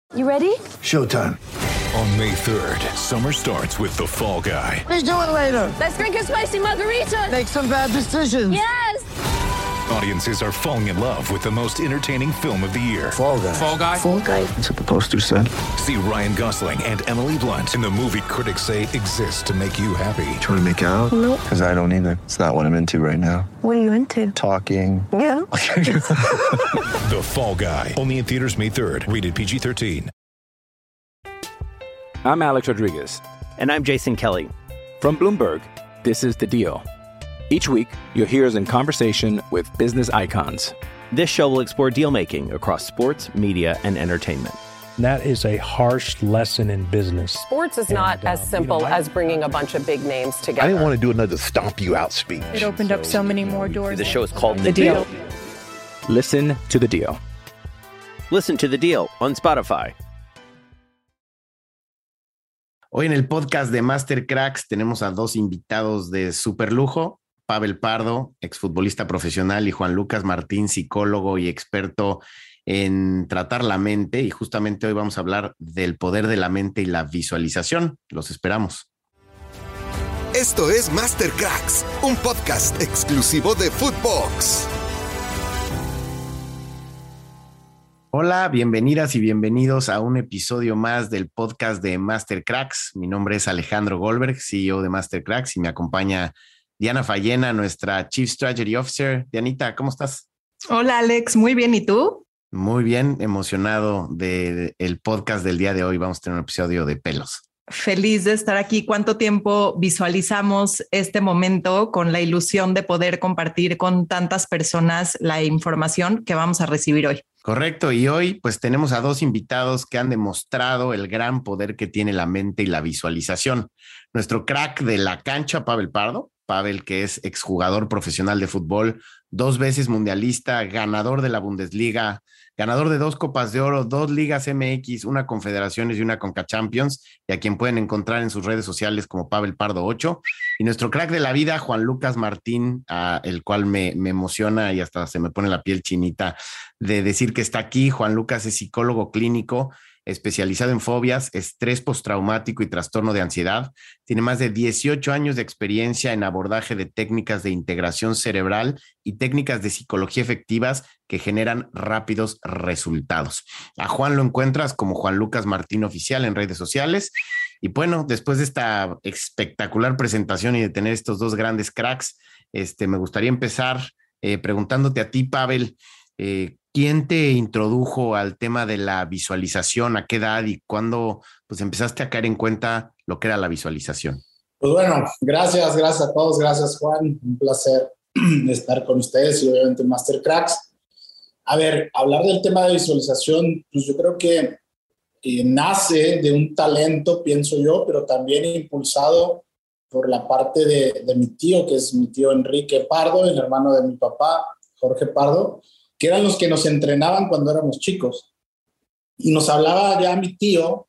You ready? Showtime. On May 3rd, summer starts with The Fall Guy. Let's do it later. Let's drink a spicy margarita. Make some bad decisions. Yes! Audiences are falling in love with the most entertaining film of the year. Fall Guy. Fall Guy? Fall guy. That's what the poster said. See Ryan Gosling and Emily Blunt in the movie critics say exists to make you happy. Trying to make it out? Nope. Because I don't either. It's not what I'm into right now. What are you into? Talking. Yeah. The Fall Guy. Only in theaters May 3rd. Rated PG-13. I'm Alex Rodriguez. And I'm Jason Kelly. From Bloomberg, this is The Deal. Each week, you'll hear us in conversation with business icons. This show will explore deal-making across sports, media, and entertainment. That is a harsh lesson in business. Sports is not as simple as bringing a bunch of big names together. I didn't want to do another stomp you out speech. It opened up so many more doors. The show is called The Deal. Listen to The Deal. Listen to The Deal on Spotify. Hoy en el podcast de Master Cracks tenemos a dos invitados de super lujo, Pavel Pardo, exfutbolista profesional, y Juan Lucas Martín, psicólogo y experto en tratar la mente. Y justamente hoy vamos a hablar del poder de la mente y la visualización. Los esperamos. Esto es Master Cracks, un podcast exclusivo de Footbox. Hola, bienvenidas y bienvenidos a un episodio más del podcast de Master Cracks. Mi nombre es Alejandro Goldberg, CEO de Master Cracks, y me acompaña Diana Fallena, nuestra Chief Strategy Officer. Dianita, ¿cómo estás? Hola, Alex. Muy bien. ¿Y tú? Muy bien, emocionado del podcast del día de hoy. Vamos a tener un episodio de pelos. Feliz de estar aquí. ¿Cuánto tiempo visualizamos este momento con la ilusión de poder compartir con tantas personas la información que vamos a recibir hoy? Correcto, y hoy pues tenemos a dos invitados que han demostrado el gran poder que tiene la mente y la visualización. Nuestro crack de la cancha, Pavel Pardo. Pavel, que es exjugador profesional de fútbol, 2 veces mundialista, ganador de la Bundesliga, ganador de 2 Copas de Oro, 2 Ligas MX, una Confederaciones y una Conca Champions, y a quien pueden encontrar en sus redes sociales como Pavel Pardo 8. Y nuestro crack de la vida, Juan Lucas Martín, el cual me emociona y hasta se me pone la piel chinita de decir que está aquí. Juan Lucas es psicólogo clínico, especializado en fobias, estrés postraumático y trastorno de ansiedad. Tiene más de 18 años de experiencia en abordaje de técnicas de integración cerebral y técnicas de psicología efectivas que generan rápidos resultados. A Juan lo encuentras como Juan Lucas Martín Oficial en redes sociales. Y bueno, después de esta espectacular presentación y de tener estos dos grandes cracks, me gustaría empezar preguntándote a ti, Pavel, ¿quién te introdujo al tema de la visualización? ¿A qué edad y cuándo pues empezaste a caer en cuenta lo que era la visualización? Pues bueno, gracias a todos, gracias Juan, un placer estar con ustedes y obviamente Master Cracks. A ver, hablar del tema de visualización, pues yo creo que nace de un talento, pienso yo, pero también impulsado por la parte de mi tío, que es mi tío Enrique Pardo, el hermano de mi papá, Jorge Pardo, que eran los que nos entrenaban cuando éramos chicos. Y nos hablaba ya mi tío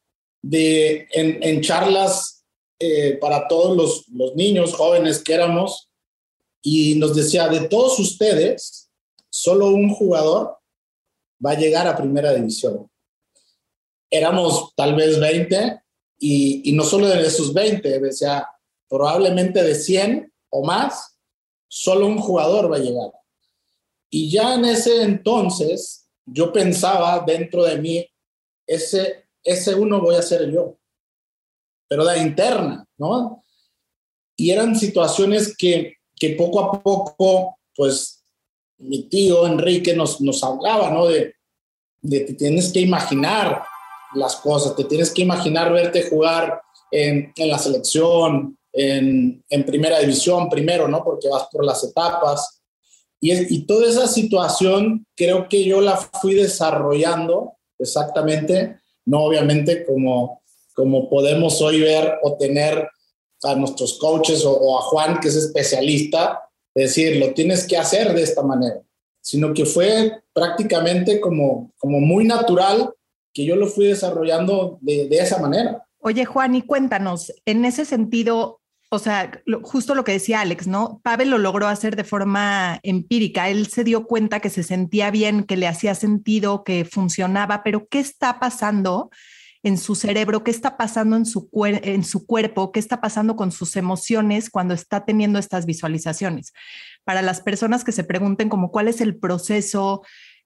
en charlas para todos los niños jóvenes que éramos, y nos decía, de todos ustedes, solo un jugador va a llegar a primera división. Éramos tal vez 20, y no solo de esos 20, decía, probablemente de 100 o más, solo un jugador va a llegar. Y ya en ese entonces, yo pensaba dentro de mí, ese uno voy a ser yo, pero de interna, ¿no? Y eran situaciones que poco a poco, pues, mi tío Enrique nos hablaba, ¿no? De te tienes que imaginar las cosas, te tienes que imaginar verte jugar en la selección, en primera división primero, ¿no? Porque vas por las etapas. Y toda esa situación creo que yo la fui desarrollando exactamente, no obviamente como podemos hoy ver o tener a nuestros coaches o a Juan, que es especialista, de decir, lo tienes que hacer de esta manera, sino que fue prácticamente como muy natural que yo lo fui desarrollando de esa manera. Oye, Juan, y cuéntanos, en ese sentido, o sea, justo lo que decía Alex, ¿no? Pavel lo logró hacer de forma empírica. Él se dio cuenta que se sentía bien, que le hacía sentido, que funcionaba, pero ¿qué está pasando en su cerebro? ¿Qué está pasando en su cuerpo? ¿Qué está pasando con sus emociones cuando está teniendo estas visualizaciones? Para las personas que se pregunten como cuál es el proceso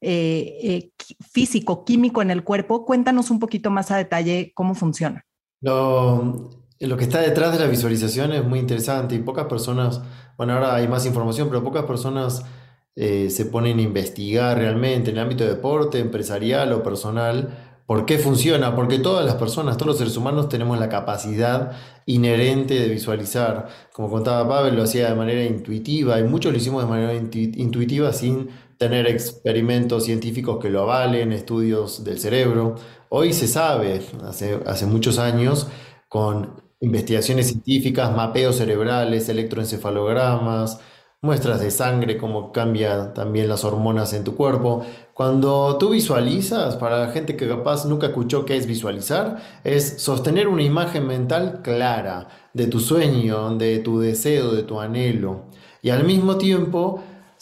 físico, químico en el cuerpo, cuéntanos un poquito más a detalle cómo funciona. Lo que está detrás de la visualización es muy interesante y pocas personas, bueno, ahora hay más información, pero pocas personas se ponen a investigar realmente en el ámbito de deporte, empresarial o personal. ¿Por qué funciona? Porque todas las personas, todos los seres humanos tenemos la capacidad inherente de visualizar. Como contaba Pavel, lo hacía de manera intuitiva y muchos lo hicimos de manera intuitiva sin tener experimentos científicos que lo avalen, estudios del cerebro. Hoy se sabe, hace muchos años, con investigaciones científicas, mapeos cerebrales, electroencefalogramas, muestras de sangre, cómo cambian también las hormonas en tu cuerpo. Cuando tú visualizas, para la gente que capaz nunca escuchó qué es visualizar, es sostener una imagen mental clara de tu sueño, de tu deseo, de tu anhelo. Y al mismo tiempo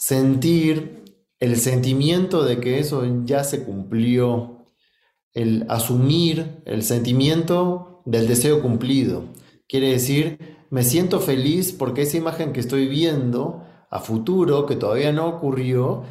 sentir el sentimiento de que eso ya se cumplió. El asumir el sentimiento del deseo cumplido. Quiere decir, me siento feliz porque esa imagen que estoy viendo a futuro, que todavía no ocurrió,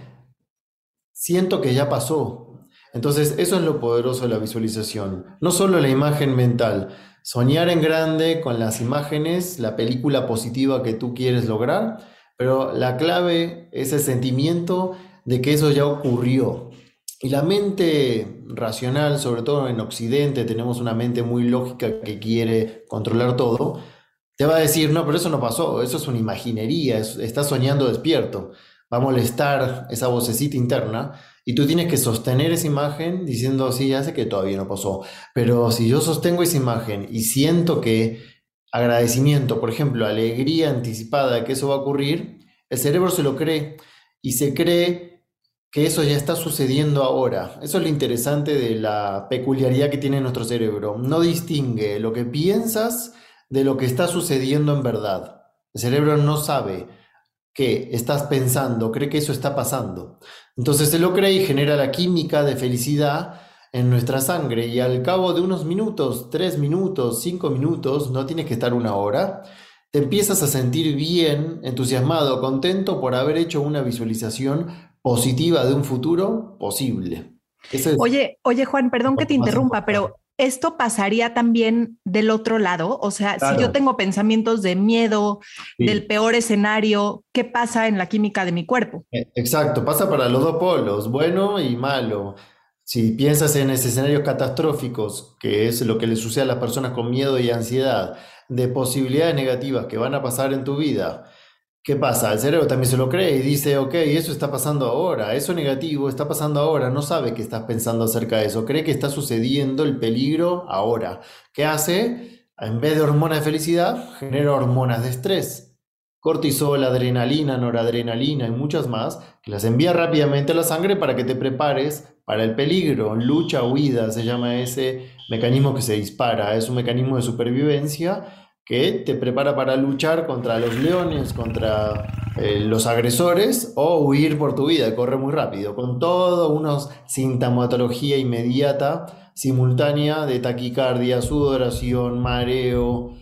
siento que ya pasó. Entonces, eso es lo poderoso de la visualización. No solo la imagen mental, soñar en grande con las imágenes, la película positiva que tú quieres lograr, pero la clave es el sentimiento de que eso ya ocurrió. Y la mente racional, sobre todo en Occidente, tenemos una mente muy lógica que quiere controlar todo, te va a decir, no, pero eso no pasó, eso es una imaginería, estás soñando despierto. Va a molestar esa vocecita interna y tú tienes que sostener esa imagen diciendo, sí, ya sé que todavía no pasó, pero si yo sostengo esa imagen y siento que agradecimiento, por ejemplo, alegría anticipada de que eso va a ocurrir, el cerebro se lo cree y se cree que eso ya está sucediendo ahora. Eso es lo interesante de la peculiaridad que tiene nuestro cerebro. No distingue lo que piensas de lo que está sucediendo en verdad. El cerebro no sabe qué estás pensando, cree que eso está pasando. Entonces se lo cree y genera la química de felicidad en nuestra sangre y al cabo de unos minutos, 3 minutos, 5 minutos, no tienes que estar 1 hora, te empiezas a sentir bien, entusiasmado, contento por haber hecho una visualización positiva de un futuro posible. Eso es. Oye, Juan, perdón que te interrumpa, pero ¿esto pasaría también del otro lado? O sea, claro, si yo tengo pensamientos de miedo, sí, del peor escenario, ¿qué pasa en la química de mi cuerpo? Exacto, pasa para los dos polos, bueno y malo. Si piensas en escenarios catastróficos, que es lo que le sucede a las personas con miedo y ansiedad, de posibilidades negativas que van a pasar en tu vida, ¿qué pasa? El cerebro también se lo cree y dice, ok, eso está pasando ahora, eso negativo está pasando ahora, no sabe qué estás pensando acerca de eso, cree que está sucediendo el peligro ahora. ¿Qué hace? En vez de hormonas de felicidad, genera hormonas de estrés. Cortisol, adrenalina, noradrenalina y muchas más, que las envía rápidamente a la sangre para que te prepares para el peligro. Lucha, huida, se llama ese mecanismo que se dispara, es un mecanismo de supervivencia que te prepara para luchar contra los leones, contra los agresores o huir por tu vida, correr muy rápido, con todo una sintomatología inmediata, simultánea de taquicardia, sudoración, mareo,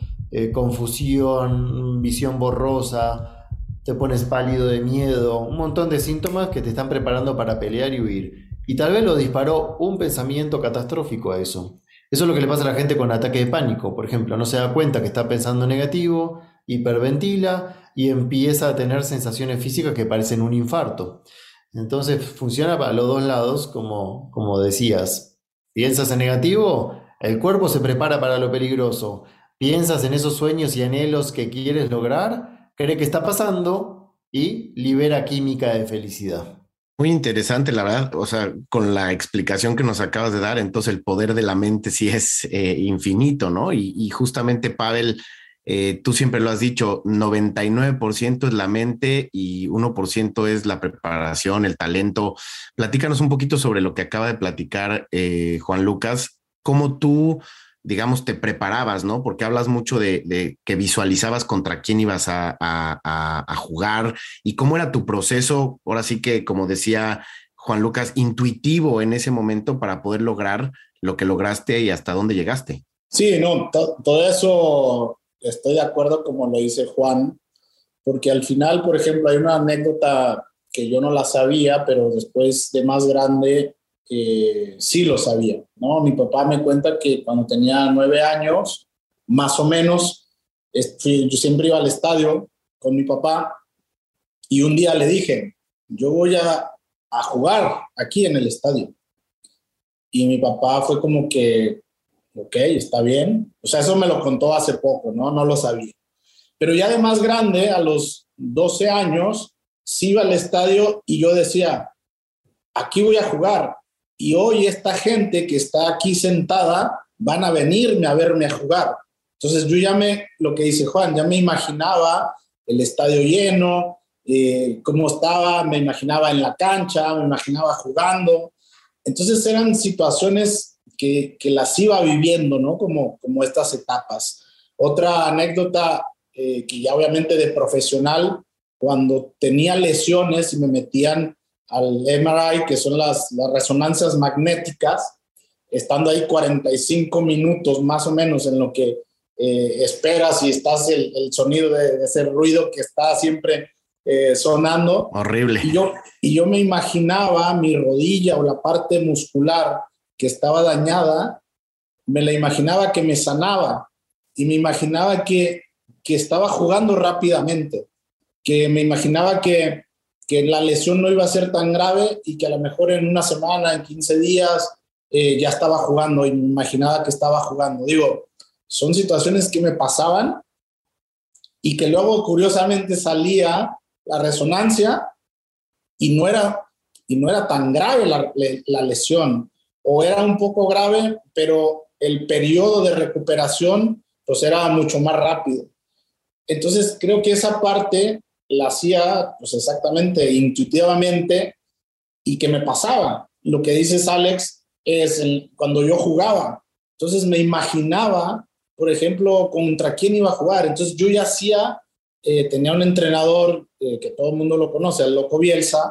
confusión, visión borrosa, te pones pálido de miedo, un montón de síntomas que te están preparando para pelear y huir. Y tal vez lo disparó un pensamiento catastrófico a eso. Eso es lo que le pasa a la gente con ataque de pánico, por ejemplo. No se da cuenta que está pensando negativo, hiperventila y empieza a tener sensaciones físicas que parecen un infarto. Entonces funciona para los dos lados, como decías. Piensas en negativo, el cuerpo se prepara para lo peligroso. Piensas en esos sueños y anhelos que quieres lograr, cree que está pasando y libera química de felicidad. Muy interesante, la verdad, o sea, con la explicación que nos acabas de dar, entonces el poder de la mente sí es infinito, ¿no? Y justamente, Pavel, tú siempre lo has dicho, 99% es la mente y 1% es la preparación, el talento. Platícanos un poquito sobre lo que acaba de platicar Juan Lucas, cómo tú digamos, te preparabas, ¿no? Porque hablas mucho de que visualizabas contra quién ibas a jugar y cómo era tu proceso, ahora sí que, como decía Juan Lucas, intuitivo en ese momento para poder lograr lo que lograste y hasta dónde llegaste. Sí, no, todo eso estoy de acuerdo como lo dice Juan, porque al final, por ejemplo, hay una anécdota que yo no la sabía, pero después de más grande sí lo sabía, ¿no? Mi papá me cuenta que cuando tenía 9 años, más o menos, yo siempre iba al estadio con mi papá y un día le dije, yo voy a jugar aquí en el estadio. Y mi papá fue como que, ok, está bien. O sea, eso me lo contó hace poco, ¿no? No lo sabía. Pero ya de más grande, a los 12 años, sí iba al estadio y yo decía, aquí voy a jugar. Y hoy esta gente que está aquí sentada van a venirme a verme a jugar. Entonces yo lo que dice Juan, ya me imaginaba el estadio lleno, cómo estaba, me imaginaba en la cancha, me imaginaba jugando. Entonces eran situaciones que las iba viviendo, ¿no? Como estas etapas. Otra anécdota que ya obviamente de profesional, cuando tenía lesiones y me metían al MRI, que son las resonancias magnéticas, estando ahí 45 minutos más o menos en lo que esperas y estás el sonido de ese ruido que está siempre sonando. Horrible. Y yo me imaginaba mi rodilla o la parte muscular que estaba dañada, me la imaginaba que me sanaba y me imaginaba que estaba jugando rápidamente, que me imaginaba que la lesión no iba a ser tan grave y que a lo mejor en una semana, en 15 días, ya estaba jugando y me imaginaba que estaba jugando. Digo, son situaciones que me pasaban y que luego curiosamente salía la resonancia y no era tan grave la lesión, o era un poco grave, pero el periodo de recuperación pues era mucho más rápido. Entonces creo que esa parte la hacía pues exactamente intuitivamente y que me pasaba. Lo que dices, Alex, es cuando yo jugaba. Entonces me imaginaba, por ejemplo, contra quién iba a jugar. Entonces yo ya tenía un entrenador que todo el mundo lo conoce, el Loco Bielsa,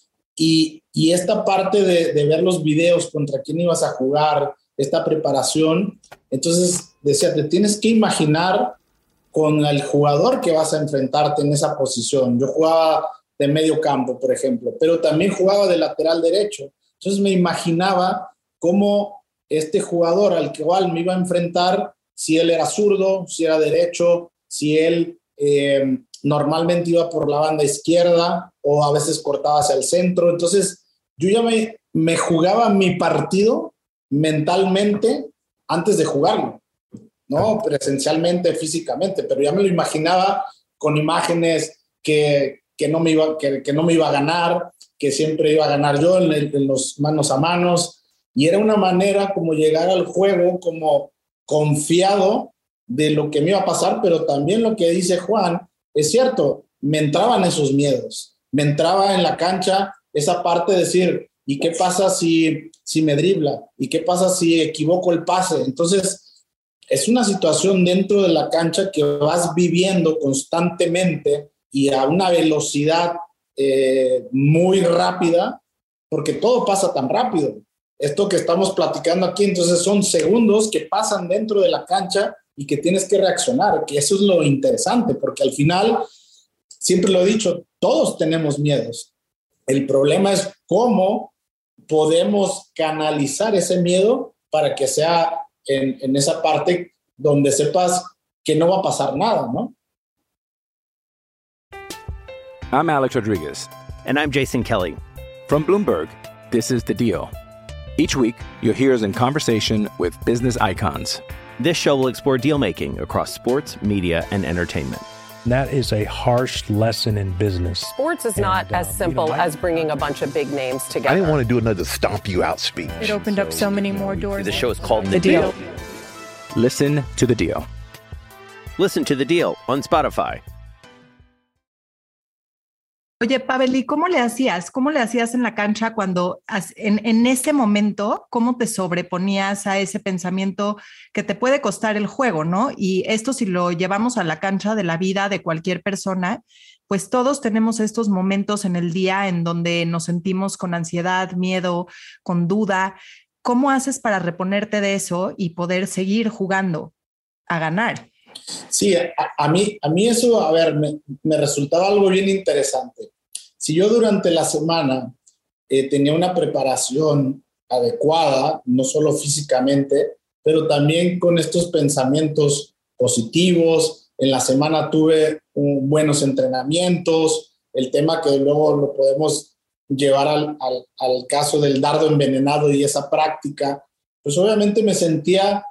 y esta parte de ver los videos contra quién ibas a jugar, esta preparación, entonces decía, te tienes que imaginar con el jugador que vas a enfrentarte en esa posición. Yo jugaba de medio campo, por ejemplo, pero también jugaba de lateral derecho. Entonces me imaginaba cómo este jugador al cual me iba a enfrentar, si él era zurdo, si era derecho, si él normalmente iba por la banda izquierda o a veces cortaba hacia el centro. Entonces yo ya me jugaba mi partido mentalmente antes de jugarlo, no presencialmente, físicamente, pero ya me lo imaginaba con imágenes que no me iba a ganar, que siempre iba a ganar yo en los manos a manos, y era una manera como llegar al juego como confiado de lo que me iba a pasar, pero también lo que dice Juan es cierto, me entraban esos miedos, me entraba en la cancha esa parte de decir, ¿y qué pasa si me dribla? ¿Y qué pasa si equivoco el pase? Entonces, es una situación dentro de la cancha que vas viviendo constantemente y a una velocidad muy rápida, porque todo pasa tan rápido. Esto que estamos platicando aquí, entonces son segundos que pasan dentro de la cancha y que tienes que reaccionar, que eso es lo interesante, porque al final, siempre lo he dicho, todos tenemos miedos. El problema es cómo podemos canalizar ese miedo para que sea en esa parte donde sepas que no va a pasar nada, ¿no? I'm Alex Rodriguez. And I'm Jason Kelly. From Bloomberg, this is The Deal. Each week, you'll hear us in conversation with business icons. This show will explore deal-making across sports, media, and entertainment. That is a harsh lesson in business. Sports is not as simple as bringing a bunch of big names together. I didn't want to do another stomp you out speech. It opened up so many more doors. The show is called The Deal. Listen to The Deal. Listen to The Deal on Spotify. Oye, Pavel, ¿y cómo le hacías? ¿Cómo le hacías en la cancha cuando en ese momento, cómo te sobreponías a ese pensamiento que te puede costar el juego, ¿no? Y esto si lo llevamos a la cancha de la vida de cualquier persona, pues todos tenemos estos momentos en el día en donde nos sentimos con ansiedad, miedo, con duda. ¿Cómo haces para reponerte de eso y poder seguir jugando a ganar? Sí, a mí eso, a ver, me resultaba algo bien interesante. Si yo durante la semana tenía una preparación adecuada, no solo físicamente, pero también con estos pensamientos positivos, en la semana tuve buenos entrenamientos, el tema que luego lo podemos llevar al caso del dardo envenenado y esa práctica, pues obviamente me sentía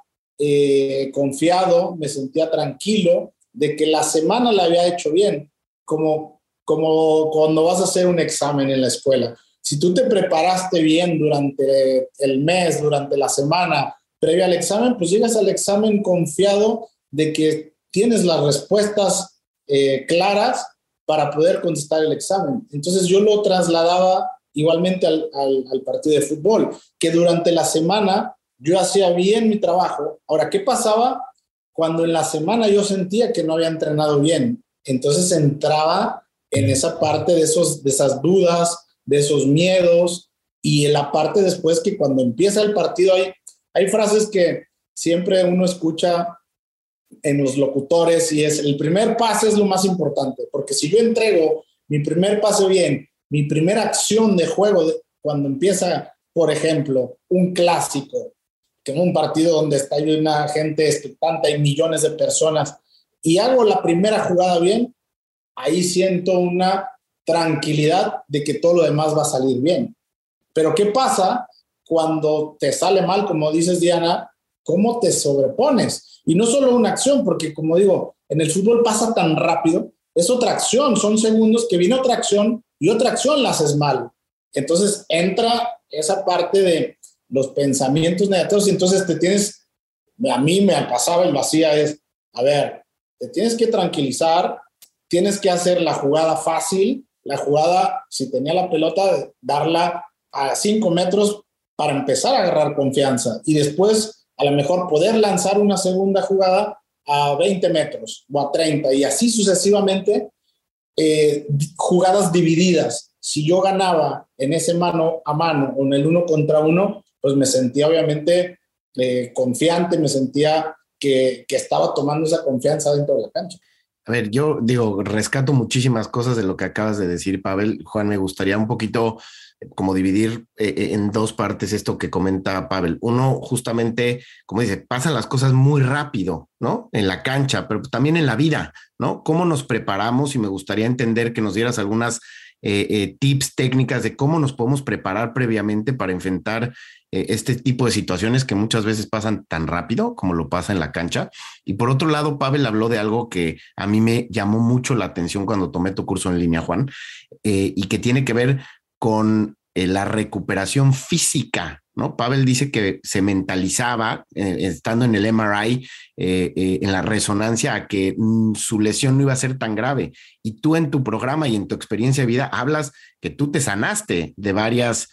confiado, me sentía tranquilo de que la semana la había hecho bien, como cuando vas a hacer un examen en la escuela. Si tú te preparaste bien durante el mes, durante la semana previa al examen, pues llegas al examen confiado de que tienes las respuestas claras para poder contestar el examen. Entonces yo lo trasladaba igualmente al partido de fútbol, que durante la semana yo hacía bien mi trabajo. Ahora, ¿qué pasaba cuando en la semana yo sentía que no había entrenado bien? Entonces entraba en esa parte de esas dudas, de esos miedos, y en la parte después que cuando empieza el partido hay frases que siempre uno escucha en los locutores y es: el primer pase es lo más importante, porque si yo entrego mi primer pase bien, mi primera acción de juego, cuando empieza, por ejemplo, un clásico, que en un partido donde está una gente expectante, hay millones de personas, y hago la primera jugada bien, ahí siento una tranquilidad de que todo lo demás va a salir bien. Pero ¿qué pasa cuando te sale mal, como dices, Diana? ¿Cómo te sobrepones? Y no solo una acción, porque como digo, en el fútbol pasa tan rápido, es otra acción, son segundos que viene otra acción y otra acción la haces mal. Entonces entra esa parte de los pensamientos negativos y entonces a mí me pasaba y lo hacía a ver, te tienes que tranquilizar, tienes que hacer la jugada fácil, la jugada, si tenía la pelota, darla a 5 metros para empezar a agarrar confianza y después a lo mejor poder lanzar una segunda jugada a 20 metros o a 30 y así sucesivamente, jugadas divididas. Si yo ganaba en ese mano a mano o en el 1 contra 1, pues me sentía obviamente confiante, me sentía que estaba tomando esa confianza dentro de la cancha. A ver, yo digo, rescato muchísimas cosas de lo que acabas de decir, Pavel. Juan, me gustaría un poquito como dividir en dos partes esto que comenta Pavel. Uno, justamente, como dice, pasan las cosas muy rápido, ¿no? En la cancha, pero también en la vida, ¿no? ¿Cómo nos preparamos? Y me gustaría entender que nos dieras algunas tips, técnicas de cómo nos podemos preparar previamente para enfrentar este tipo de situaciones que muchas veces pasan tan rápido como lo pasa en la cancha. Y por otro lado, Pavel habló de algo que a mí me llamó mucho la atención cuando tomé tu curso en línea, Juan, y que tiene que ver con la recuperación física, ¿no? Pavel dice que se mentalizaba, estando en el MRI, en la resonancia, a que su lesión no iba a ser tan grave. Y tú en tu programa y en tu experiencia de vida hablas que tú te sanaste de varias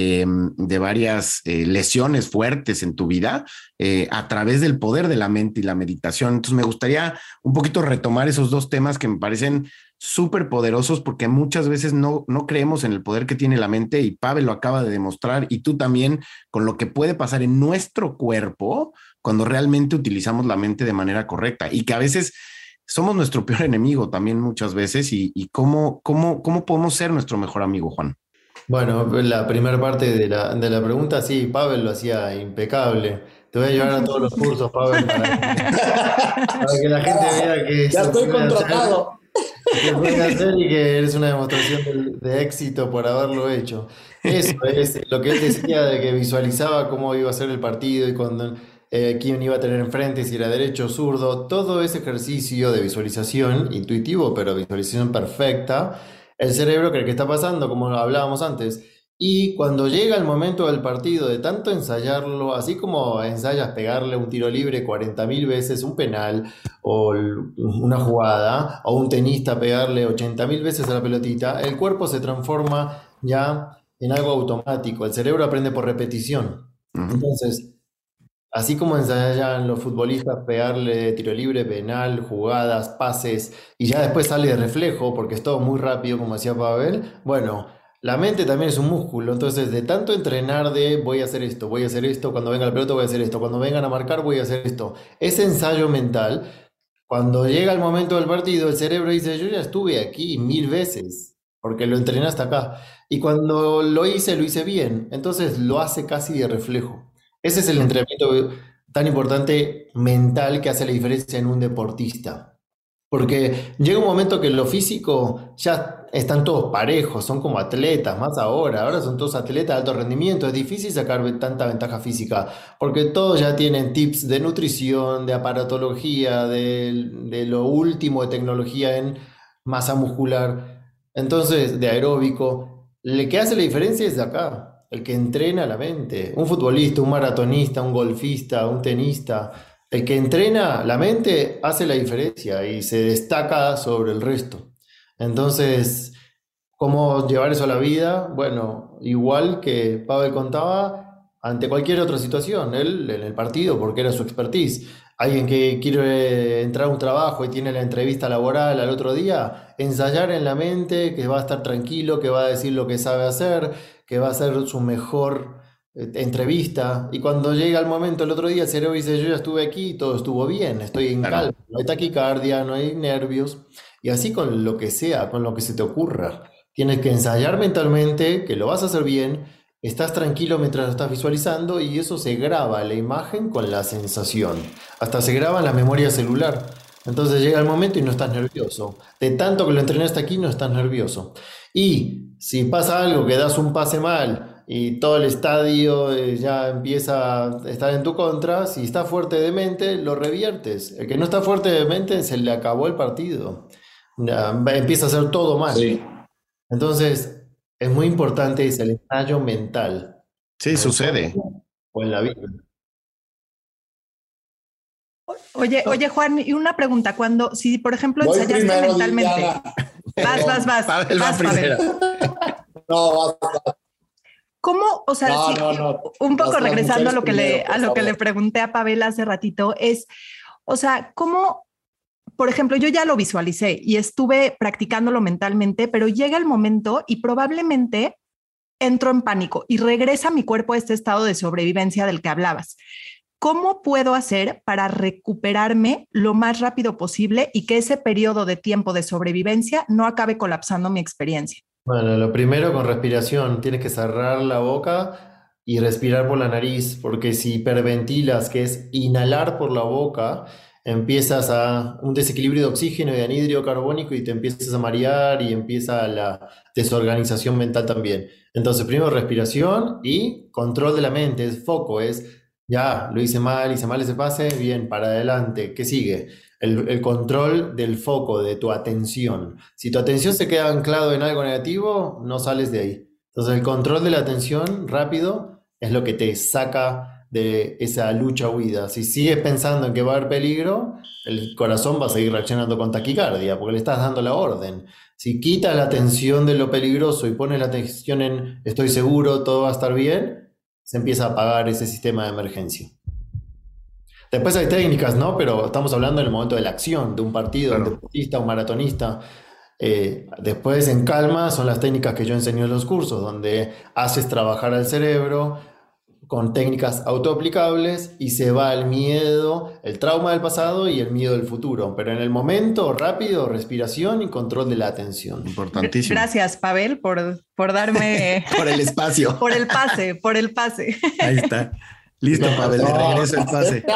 lesiones fuertes en tu vida a través del poder de la mente y la meditación. Entonces me gustaría un poquito retomar esos dos temas que me parecen súper poderosos, porque muchas veces no creemos en el poder que tiene la mente, y Pavel lo acaba de demostrar, y tú también, con lo que puede pasar en nuestro cuerpo cuando realmente utilizamos la mente de manera correcta, y que a veces somos nuestro peor enemigo también muchas veces, y cómo podemos ser nuestro mejor amigo, Juan. Bueno, la primera parte de la pregunta, sí, Pavel lo hacía impecable. Te voy a llevar a todos los cursos, Pavel, para que la gente vea que ya estoy contratado. Que puedes hacer y que eres una demostración de éxito por haberlo hecho. Eso es lo que él decía, de que visualizaba cómo iba a ser el partido y cuando quién iba a tener enfrente, si era derecho o zurdo. Todo ese ejercicio de visualización intuitivo, pero visualización perfecta, el cerebro cree que está pasando, como hablábamos antes. Y cuando llega el momento del partido, de tanto ensayarlo, así como ensayas pegarle un tiro libre 40.000 veces, un penal o una jugada, o un tenista pegarle 80.000 veces a la pelotita, el cuerpo se transforma ya en algo automático. El cerebro aprende por repetición. Entonces, así como ensayan los futbolistas pegarle tiro libre, penal, jugadas, pases, y ya después sale de reflejo, porque es todo muy rápido, como decía Pavel, bueno, la mente también es un músculo. Entonces, de tanto entrenar de voy a hacer esto, cuando venga el pelota voy a hacer esto, cuando vengan a marcar voy a hacer esto, ese ensayo mental, cuando llega el momento del partido, el cerebro dice, yo ya estuve aquí 1000 veces, porque lo entrené hasta acá, y cuando lo hice bien, entonces lo hace casi de reflejo. Ese es el entrenamiento tan importante mental que hace la diferencia en un deportista. Porque llega un momento que en lo físico ya están todos parejos, son como atletas, más ahora son todos atletas de alto rendimiento, es difícil sacar tanta ventaja física, porque todos ya tienen tips de nutrición, de aparatología, de lo último de tecnología en masa muscular, entonces de aeróbico. El que hace la diferencia es de acá, el que entrena la mente, un futbolista, un maratonista, un golfista, un tenista. El que entrena la mente hace la diferencia y se destaca sobre el resto. Entonces, ¿cómo llevar eso a la vida? Bueno, igual que Pavel contaba, ante cualquier otra situación, él en el partido, porque era su expertise. Alguien que quiere entrar a un trabajo y tiene la entrevista laboral al otro día, ensayar en la mente que va a estar tranquilo, que va a decir lo que sabe hacer, que va a ser su mejor entrevista, y cuando llega el momento el otro día el cerebro dice yo ya estuve aquí, todo estuvo bien, estoy en calma, no hay taquicardia, no hay nervios, y así con lo que sea, con lo que se te ocurra, tienes que ensayar mentalmente que lo vas a hacer bien, estás tranquilo mientras lo estás visualizando y eso se graba la imagen con la sensación, hasta se graba en la memoria celular. Entonces llega el momento y no estás nervioso, de tanto que lo entrenaste aquí no estás nervioso, y si pasa algo que das un pase mal y todo el estadio ya empieza a estar en tu contra, si está fuerte de mente, lo reviertes. El que no está fuerte de mente, se le acabó el partido. Empieza a hacer todo mal. Sí. Entonces, es muy importante el ensayo mental. Sí, sucede. O en la vida. Oye, Juan, y una pregunta. Si, por ejemplo, ensayaste mentalmente... Vas, Pavel va primero. No, ¿Cómo? O sea, no. Un poco regresando a lo que le pregunté a Pavel hace ratito, es, o sea, ¿cómo? Por ejemplo, yo ya lo visualicé y estuve practicándolo mentalmente, pero llega el momento y probablemente entro en pánico y regresa mi cuerpo a este estado de sobrevivencia del que hablabas. ¿Cómo puedo hacer para recuperarme lo más rápido posible y que ese periodo de tiempo de sobrevivencia no acabe colapsando mi experiencia? Bueno, lo primero con respiración, tienes que cerrar la boca y respirar por la nariz, porque si hiperventilas, que es inhalar por la boca, empiezas a un desequilibrio de oxígeno y de anhídrido carbónico y te empiezas a marear y empieza la desorganización mental también. Entonces, primero respiración y control de la mente, es foco, es ya, lo hice mal ese pase, bien, para adelante, ¿qué sigue? El control del foco, de tu atención. Si tu atención se queda anclado en algo negativo, no sales de ahí. Entonces el control de la atención rápido es lo que te saca de esa lucha-huida. Si sigues pensando en que va a haber peligro, el corazón va a seguir reaccionando con taquicardia, porque le estás dando la orden. Si quitas la atención de lo peligroso y pones la atención en estoy seguro, todo va a estar bien, se empieza a apagar ese sistema de emergencia. Después hay técnicas, ¿no? Pero estamos hablando en el momento de la acción, de un partido, claro. Un deportista, un maratonista. Después, en calma, son las técnicas que yo enseño en los cursos, donde haces trabajar al cerebro con técnicas autoaplicables y se va el miedo, el trauma del pasado y el miedo del futuro. Pero en el momento, rápido, respiración y control de la atención. Importantísimo. Gracias, Pavel, por darme... por el espacio. Por el pase. Ahí está. Listo, Pavel, de regreso el pase.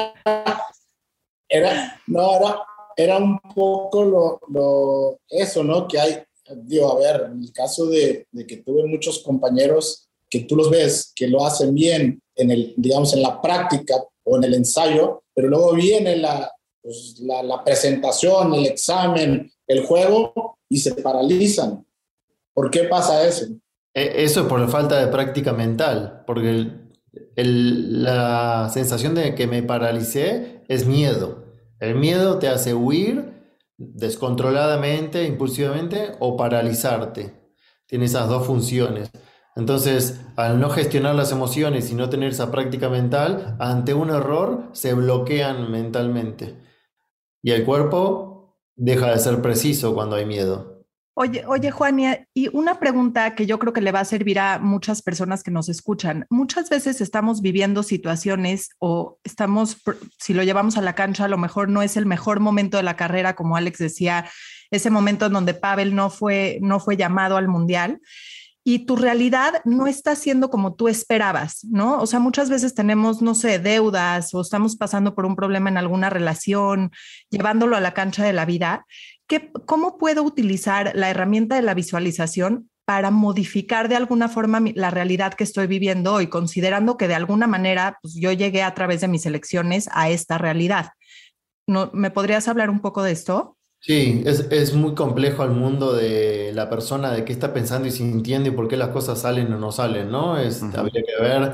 Era un poco eso, ¿no? Que hay, digo, a ver, en el caso de que tuve muchos compañeros que tú los ves que lo hacen bien digamos, en la práctica o en el ensayo, pero luego viene la presentación, el examen, el juego y se paralizan. ¿Por qué pasa eso? Eso es por la falta de práctica mental, porque la sensación de que me paralicé es miedo. El miedo te hace huir descontroladamente, impulsivamente o paralizarte. Tiene esas dos funciones. Entonces, al no gestionar las emociones y no tener esa práctica mental, ante un error se bloquean mentalmente. Y el cuerpo deja de ser preciso cuando hay miedo. Oye, Juan, y una pregunta que yo creo que le va a servir a muchas personas que nos escuchan. Muchas veces estamos viviendo situaciones o si lo llevamos a la cancha, a lo mejor no es el mejor momento de la carrera, como Alex decía, ese momento en donde Pavel no fue llamado al Mundial. Y tu realidad no está siendo como tú esperabas, ¿no? O sea, muchas veces tenemos, no sé, deudas o estamos pasando por un problema en alguna relación, llevándolo a la cancha de la vida. ¿Cómo puedo utilizar la herramienta de la visualización para modificar de alguna forma la realidad que estoy viviendo hoy, considerando que de alguna manera pues, yo llegué a través de mis elecciones a esta realidad? ¿No, ¿me podrías hablar un poco de esto? Sí, es muy complejo el mundo de la persona, de qué está pensando y sintiendo y por qué las cosas salen o no salen, ¿no? Habría que ver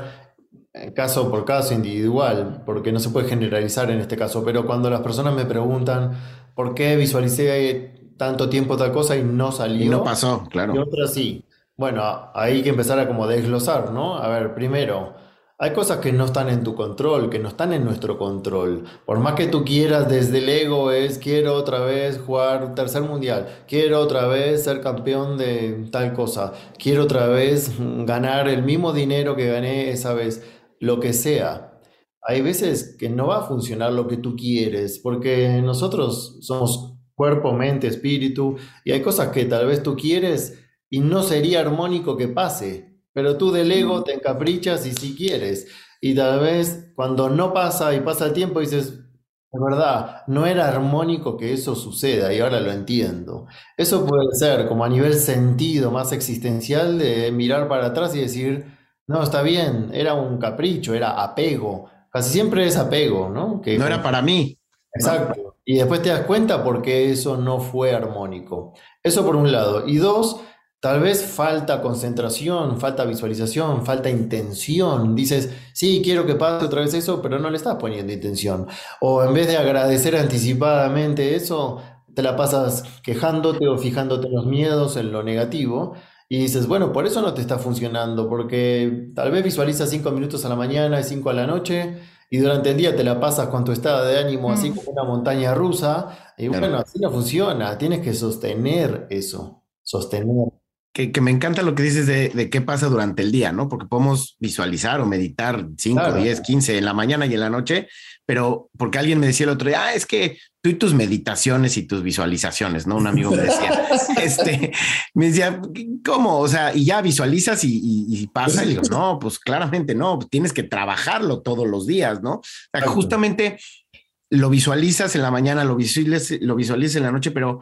caso por caso, individual, porque no se puede generalizar en este caso, pero cuando las personas me preguntan por qué visualicé tanto tiempo tal cosa y no salió. Y no pasó, claro. Y otra sí. Bueno, hay que empezar a como desglosar, ¿no? A ver, primero, hay cosas que no están en tu control, que no están en nuestro control. Por más que tú quieras, desde el ego quiero otra vez jugar tercer mundial, quiero otra vez ser campeón de tal cosa, quiero otra vez ganar el mismo dinero que gané esa vez, lo que sea. Hay veces que no va a funcionar lo que tú quieres, porque nosotros somos cuerpo, mente, espíritu, y hay cosas que tal vez tú quieres y no sería armónico que pase. Pero tú del ego te encaprichas y sí quieres. Y tal vez cuando no pasa y pasa el tiempo dices, de verdad, no era armónico que eso suceda y ahora lo entiendo. Eso puede ser como a nivel sentido más existencial de mirar para atrás y decir, no, está bien, era un capricho, era apego. Casi siempre es apego, ¿no? Que no era para mí. Exacto. ¿No? Y después te das cuenta porque eso no fue armónico. Eso por un lado. Y dos, tal vez falta concentración, falta visualización, falta intención. Dices, sí, quiero que pase otra vez eso, pero no le estás poniendo intención. O en vez de agradecer anticipadamente eso, te la pasas quejándote o fijándote en los miedos, en lo negativo. Y dices, bueno, por eso no te está funcionando, porque tal vez visualizas 5 minutos a la mañana y 5 a la noche, y durante el día te la pasas con tu estado de ánimo así como una montaña rusa. Y bueno, así no funciona. Tienes que sostener eso, sostener. Que me encanta lo que dices de qué pasa durante el día, ¿no? Porque podemos visualizar o meditar 5, 10, 15 en la mañana y en la noche, pero porque alguien me decía el otro día, es que tú y tus meditaciones y tus visualizaciones, ¿no? Un amigo me decía, me decía, ¿cómo? O sea, y ya visualizas y pasa. Y digo, no, pues claramente no, tienes que trabajarlo todos los días, ¿no? O sea, justamente lo visualizas en la mañana, lo visualizas en la noche, pero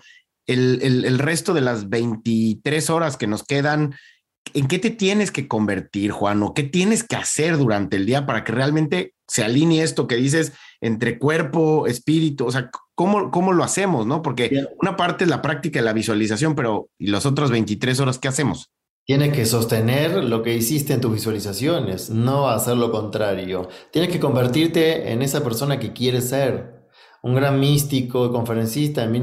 el resto de las 23 horas que nos quedan, ¿en qué te tienes que convertir, Juan? ¿O qué tienes que hacer durante el día para que realmente se alinee esto que dices entre cuerpo, espíritu? O sea, ¿cómo lo hacemos, no? Porque una parte es la práctica de la visualización, pero ¿y las otras 23 horas qué hacemos? Tienes que sostener lo que hiciste en tus visualizaciones, no hacer lo contrario. Tienes que convertirte en esa persona que quieres ser. Un gran místico y conferencista en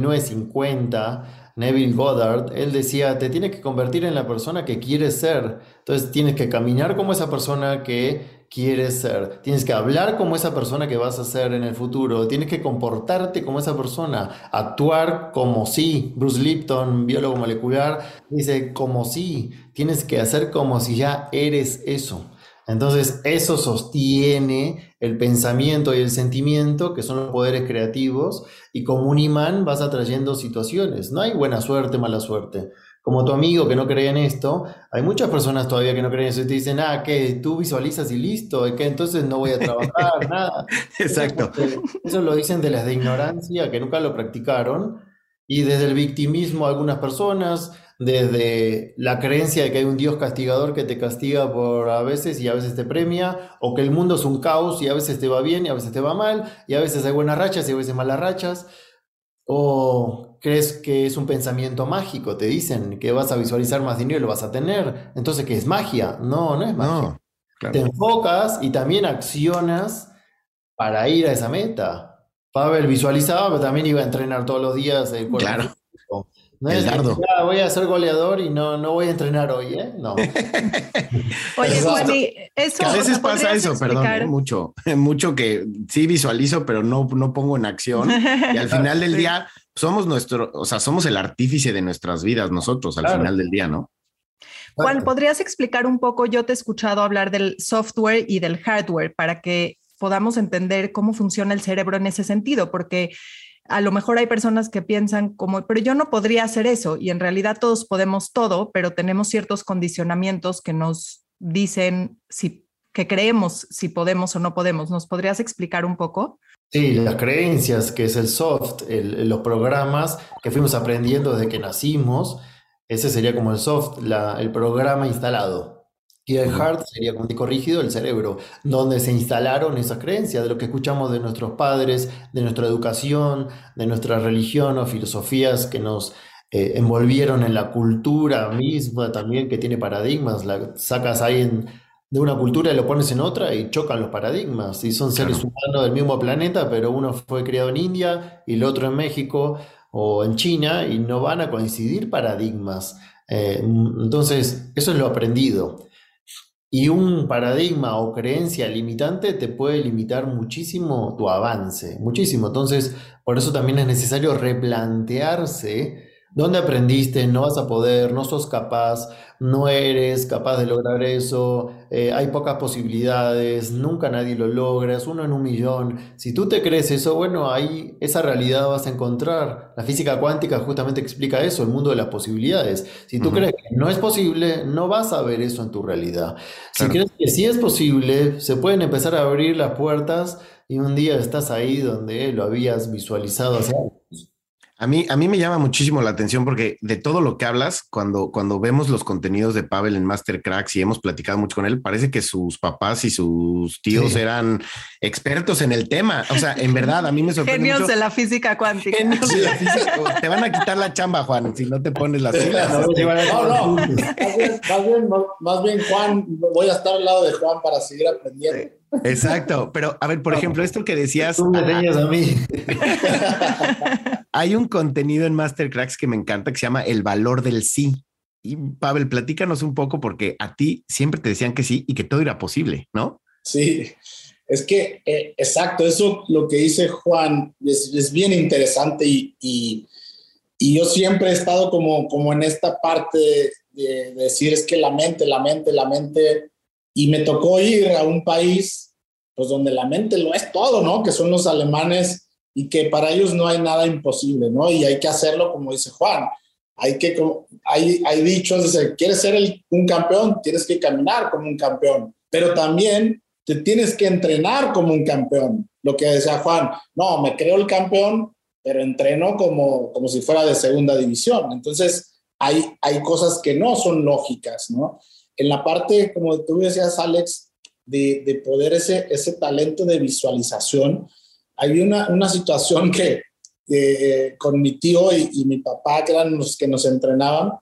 1950, Neville Goddard, él decía, te tienes que convertir en la persona que quieres ser. Entonces tienes que caminar como esa persona que quieres ser. Tienes que hablar como esa persona que vas a ser en el futuro. Tienes que comportarte como esa persona. Actuar como si. Bruce Lipton, biólogo molecular, dice como si. Tienes que hacer como si ya eres eso. Entonces eso sostiene el pensamiento y el sentimiento, que son los poderes creativos, y como un imán vas atrayendo situaciones. No hay buena suerte, mala suerte. Como tu amigo que no cree en esto, hay muchas personas todavía que no creen en eso y te dicen, que tú visualizas y listo, y que entonces no voy a trabajar, nada. Exacto. Eso lo dicen de las de ignorancia, que nunca lo practicaron, y desde el victimismo algunas personas, desde la creencia de que hay un Dios castigador que te castiga por a veces y a veces te premia, o que el mundo es un caos y a veces te va bien y a veces te va mal, y a veces hay buenas rachas y a veces malas rachas. ¿O crees que es un pensamiento mágico? Te dicen que vas a visualizar más dinero y lo vas a tener. Entonces, ¿qué es magia? No, no es magia. No, claro. Te enfocas y también accionas para ir a esa meta. Pavel visualizaba, pero también iba a entrenar todos los días el cuerpo Claro. físico. No El es que, dardo. "Ah, voy a ser goleador y no voy a entrenar hoy, ¿eh?" No. Oye, Juani, eso Que a veces ¿me pasa podrías eso, perdón, explicar? mucho que sí visualizo, pero no pongo en acción. Y al final del Sí. día somos el artífice de nuestras vidas nosotros al Claro. final del día, ¿no? Juan, ¿podrías explicar un poco? Yo te he escuchado hablar del software y del hardware para que podamos entender cómo funciona el cerebro en ese sentido, porque a lo mejor hay personas que piensan como, pero yo no podría hacer eso, y en realidad todos podemos todo, pero tenemos ciertos condicionamientos que nos dicen que creemos si podemos o no podemos. ¿Nos podrías explicar un poco? Sí, las creencias, que es el soft, los programas que fuimos aprendiendo desde que nacimos, ese sería como el soft, el programa instalado. Y el hard sería, como digo, rígido, el cerebro, donde se instalaron esas creencias, de lo que escuchamos de nuestros padres, de nuestra educación, de nuestra religión o filosofías que nos envolvieron en la cultura misma también, que tiene paradigmas. La sacas ahí de una cultura y lo pones en otra y chocan los paradigmas. Y son seres humanos del mismo planeta, pero uno fue criado en India y el otro en México o en China, y no van a coincidir paradigmas. Entonces, eso es lo aprendido. Y un paradigma o creencia limitante te puede limitar muchísimo tu avance, muchísimo. Entonces, por eso también es necesario replantearse dónde aprendiste, no vas a poder, no sos capaz, no eres capaz de lograr eso, hay pocas posibilidades, nunca nadie lo logra, es 1 en 1.000.000. Si tú te crees eso, bueno, ahí esa realidad vas a encontrar. La física cuántica justamente explica eso, el mundo de las posibilidades. Si tú crees que no es posible, no vas a ver eso en tu realidad. Si crees que sí es posible, se pueden empezar a abrir las puertas y un día estás ahí donde lo habías visualizado hace años. A mí me llama muchísimo la atención porque de todo lo que hablas, cuando vemos los contenidos de Pavel en Master Cracks y hemos platicado mucho con él, parece que sus papás y sus tíos eran expertos en el tema. O sea, en verdad, a mí me sorprende Genios mucho. de la física cuántica. Genios de la física. Te van a quitar la chamba, Juan, si no te pones las pilas. No. Más bien, Juan, voy a estar al lado de Juan para seguir aprendiendo. Exacto. Pero, a ver, por ejemplo, esto que decías. Tú me enseñas a mí. Hay un contenido en Master Cracks que me encanta que se llama El valor del sí. Y Pavel, platícanos un poco porque a ti siempre te decían que sí y que todo era posible, ¿no? Sí, es que exacto, eso lo que dice Juan es bien interesante y yo siempre he estado como en esta parte de decir es que la mente, y me tocó ir a un país pues donde la mente lo es todo, ¿no? Que son los alemanes y que para ellos no hay nada imposible, ¿no? Y hay que hacerlo como dice Juan. Hay dichos, dice, ¿quieres ser un campeón? Tienes que caminar como un campeón, pero también te tienes que entrenar como un campeón. Lo que decía Juan, no, me creo el campeón, pero entreno como si fuera de segunda división. Entonces, hay cosas que no son lógicas, ¿no? En la parte, como tú decías, Alex, de poder ese talento de visualización, hay una situación que con mi tío y mi papá, que eran los que nos entrenaban,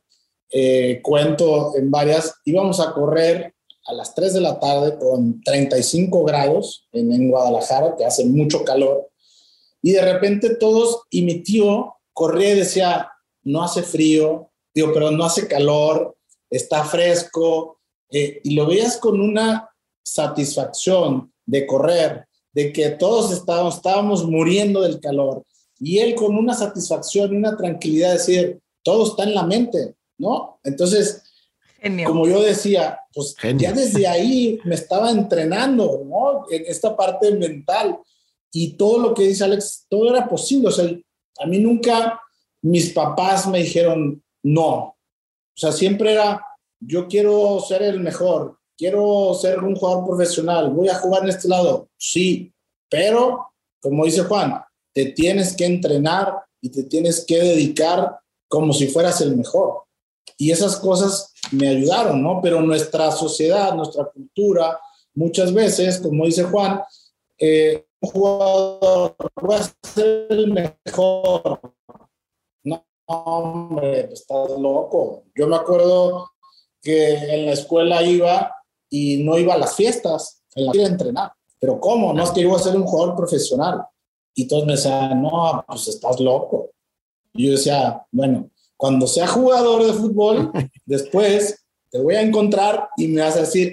cuento en varias, íbamos a correr a las 3 de la tarde con 35 grados en Guadalajara, que hace mucho calor, y de repente todos, y mi tío corría y decía, no hace frío, pero no hace calor, está fresco, y lo veías con una satisfacción de correr, de que todos estábamos muriendo del calor, y él con una satisfacción y una tranquilidad de decir, todo está en la mente, ¿no? Entonces, genio. Como yo decía, pues genio. Ya desde ahí me estaba entrenando, ¿no? En esta parte mental, y todo lo que dice Alex, todo era posible. O sea, a mí nunca mis papás me dijeron no. O sea, siempre era, yo quiero ser el mejor, quiero ser un jugador profesional, voy a jugar en este lado. Sí, pero, como dice Juan, te tienes que entrenar y te tienes que dedicar como si fueras el mejor. Y esas cosas me ayudaron, ¿no? Pero nuestra sociedad, nuestra cultura, muchas veces, como dice Juan, jugador, voy a ser el mejor. No, hombre, pues estás loco. Yo me acuerdo que en la escuela iba y no iba a las fiestas, iba a entrenar. Pero ¿cómo? No, es que iba a ser un jugador profesional. Y todos me decían, no, pues estás loco. Y yo decía, bueno, cuando sea jugador de fútbol, después te voy a encontrar y me vas a decir,